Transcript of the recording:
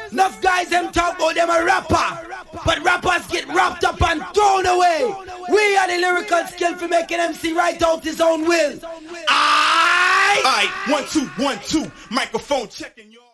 Enough guys them talk about them a rapper, but rappers get wrapped up and thrown away. We are the lyrical skill for making MC write out his own will. Aight, 1 2 1 2, microphone checking y'all.